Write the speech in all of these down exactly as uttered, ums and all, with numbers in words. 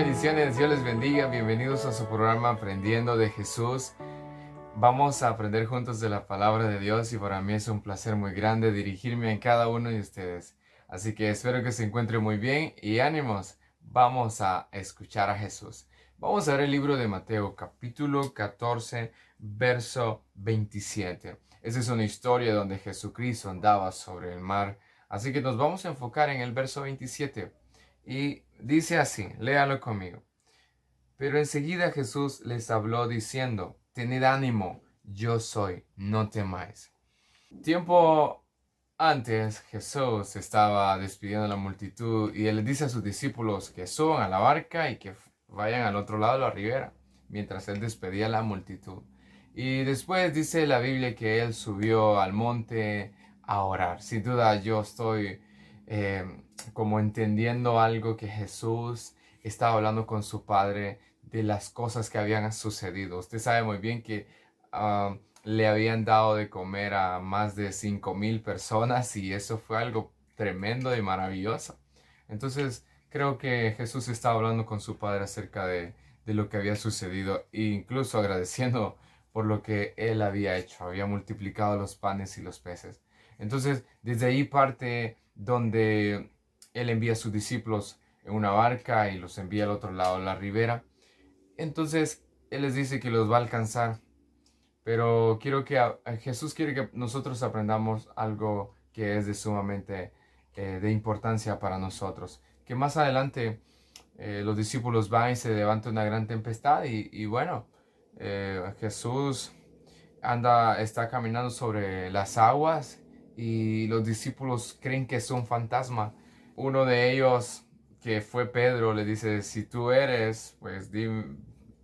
bendiciones, Dios les bendiga, bienvenidos a su programa Aprendiendo de Jesús. Vamos a aprender juntos de la palabra de Dios y para mí es un placer muy grande dirigirme a cada uno de ustedes. Así que espero que se encuentre muy bien y ánimos, vamos a escuchar a Jesús. Vamos a ver el libro de Mateo, capítulo catorce, verso veintisiete. Esa es una historia donde Jesucristo andaba sobre el mar, así que nos vamos a enfocar en el verso veintisiete. Y dice así, léalo conmigo. Pero enseguida Jesús les habló diciendo, tened ánimo, yo soy, no temáis. Tiempo antes Jesús estaba despidiendo a la multitud y él le dice a sus discípulos que suban a la barca y que vayan al otro lado de la ribera, mientras él despedía a la multitud. Y después dice la Biblia que él subió al monte a orar. Sin duda yo estoy eh, como entendiendo algo que Jesús estaba hablando con su Padre de las cosas que habían sucedido. Usted sabe muy bien que uh, le habían dado de comer a más de cinco mil personas y eso fue algo tremendo y maravilloso. Entonces creo que Jesús estaba hablando con su Padre acerca de, de lo que había sucedido e incluso agradeciendo por lo que él había hecho, había multiplicado los panes y los peces. Entonces, desde ahí parte donde él envía a sus discípulos en una barca y los envía al otro lado de la ribera. Entonces, él les dice que los va a alcanzar. Pero quiero que Jesús quiere que nosotros aprendamos algo que es de sumamente eh, de importancia para nosotros. Que más adelante eh, los discípulos van y se levanta una gran tempestad y, y bueno, eh, Jesús anda, está caminando sobre las aguas y los discípulos creen que es un fantasma. Uno de ellos, que fue Pedro, le dice, si tú eres, pues dime,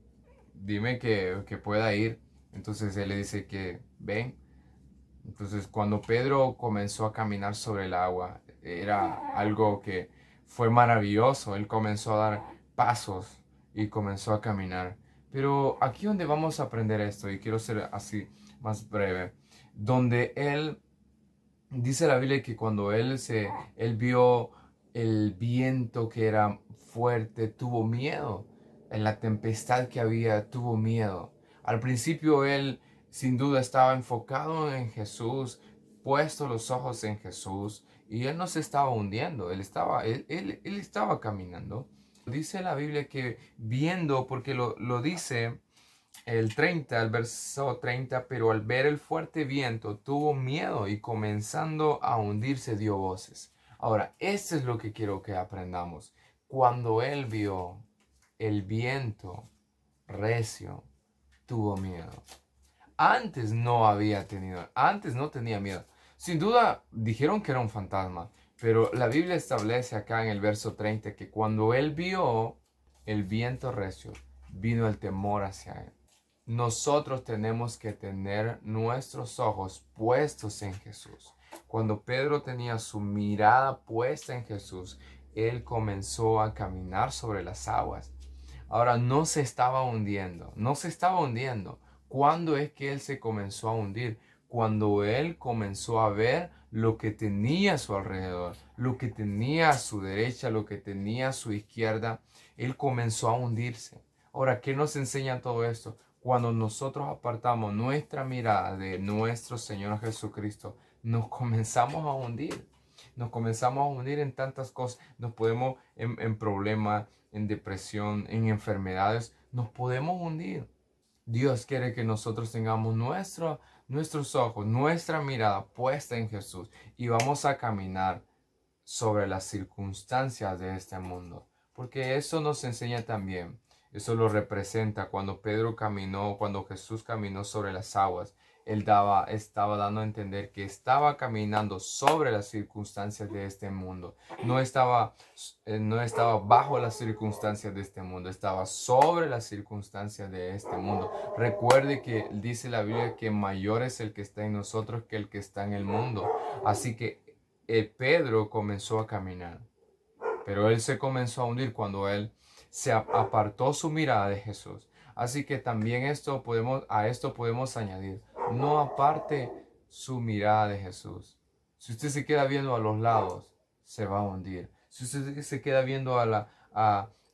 dime que, que pueda ir. Entonces él le dice que ven. Entonces cuando Pedro comenzó a caminar sobre el agua, era algo que fue maravilloso. Él comenzó a dar pasos y comenzó a caminar. Pero aquí donde vamos a aprender esto, y quiero ser así más breve, donde él, dice la Biblia que cuando él, se, él vio el viento que era fuerte, tuvo miedo. En la tempestad que había, tuvo miedo. Al principio él sin duda estaba enfocado en Jesús, puesto los ojos en Jesús, y él no se estaba hundiendo, él estaba, él, él, él estaba caminando. Dice la Biblia que viendo, porque lo, lo dice el treinta, el verso treinta, pero al ver el fuerte viento tuvo miedo y comenzando a hundirse dio voces. Ahora, esto es lo que quiero que aprendamos. Cuando él vio el viento recio, tuvo miedo. Antes no había tenido, antes no tenía miedo. Sin duda dijeron que era un fantasma, pero la Biblia establece acá en el verso treinta que cuando él vio el viento recio, vino el temor hacia él. Nosotros tenemos que tener nuestros ojos puestos en Jesús. Cuando Pedro tenía su mirada puesta en Jesús, él comenzó a caminar sobre las aguas. Ahora no se estaba hundiendo, no se estaba hundiendo. ¿Cuándo es que él se comenzó a hundir? Cuando él comenzó a ver lo que tenía a su alrededor, lo que tenía a su derecha, lo que tenía a su izquierda, él comenzó a hundirse. Ahora, ¿qué nos enseña todo esto? Cuando nosotros apartamos nuestra mirada de nuestro Señor Jesucristo, nos comenzamos a hundir. Nos comenzamos a hundir en tantas cosas. Nos podemos, en, en problemas, en depresión, en enfermedades, nos podemos hundir. Dios quiere que nosotros tengamos nuestro, nuestros ojos, nuestra mirada puesta en Jesús y vamos a caminar sobre las circunstancias de este mundo. Porque eso nos enseña también, eso lo representa cuando Pedro caminó, cuando Jesús caminó sobre las aguas. Él daba, estaba dando a entender que estaba caminando sobre las circunstancias de este mundo. No estaba, eh, no estaba bajo las circunstancias de este mundo, estaba sobre las circunstancias de este mundo. Recuerde que dice la Biblia que mayor es el que está en nosotros que el que está en el mundo. Así que eh, Pedro comenzó a caminar, pero él se comenzó a hundir cuando él se apartó su mirada de Jesús. Así que también esto podemos, a esto podemos añadir, no aparte su mirada de Jesús. Si usted se queda viendo a los lados, se va a hundir. Si usted se queda viendo a, la, a,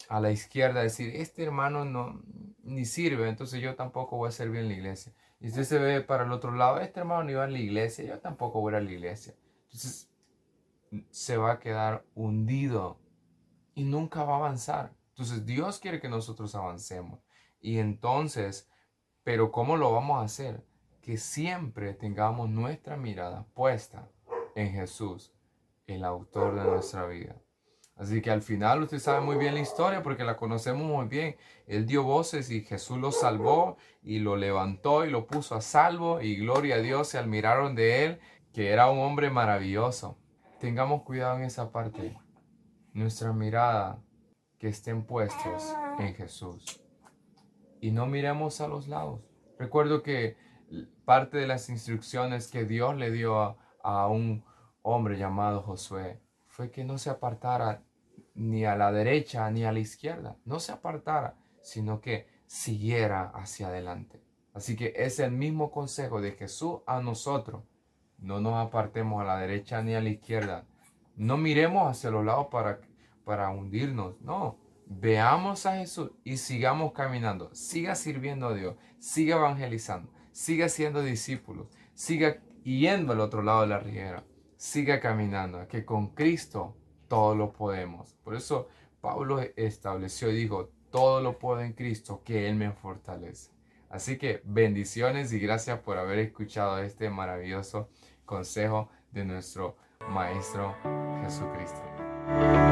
a la izquierda, decir, este hermano no ni sirve, entonces yo tampoco voy a servir en la iglesia. Y usted se ve para el otro lado, este hermano no iba a la iglesia, yo tampoco voy a ir a la iglesia. Entonces se va a quedar hundido y nunca va a avanzar. Entonces Dios quiere que nosotros avancemos. Y entonces, pero ¿cómo lo vamos a hacer? Que siempre tengamos nuestra mirada puesta en Jesús, el autor de nuestra vida. Así que al final usted sabe muy bien la historia porque la conocemos muy bien. Él dio voces y Jesús lo salvó y lo levantó y lo puso a salvo y gloria a Dios, se admiraron de él, que era un hombre maravilloso. Tengamos cuidado en esa parte. Nuestra mirada que estén puestos en Jesús y no miremos a los lados. Recuerdo que parte de las instrucciones que Dios le dio a, a un hombre llamado Josué fue que no se apartara ni a la derecha ni a la izquierda, no se apartara, sino que siguiera hacia adelante. Así que es el mismo consejo de Jesús a nosotros. No nos apartemos a la derecha ni a la izquierda. No miremos hacia los lados para, para hundirnos. No, veamos a Jesús y sigamos caminando. Siga sirviendo a Dios. Siga evangelizando. Siga siendo discípulos. Siga yendo al otro lado de la ribera. Siga caminando. Que con Cristo todo lo podemos. Por eso Pablo estableció y dijo, todo lo puedo en Cristo, que Él me fortalece. Así que bendiciones y gracias por haber escuchado este maravilloso consejo de nuestro Maestro Jesucristo.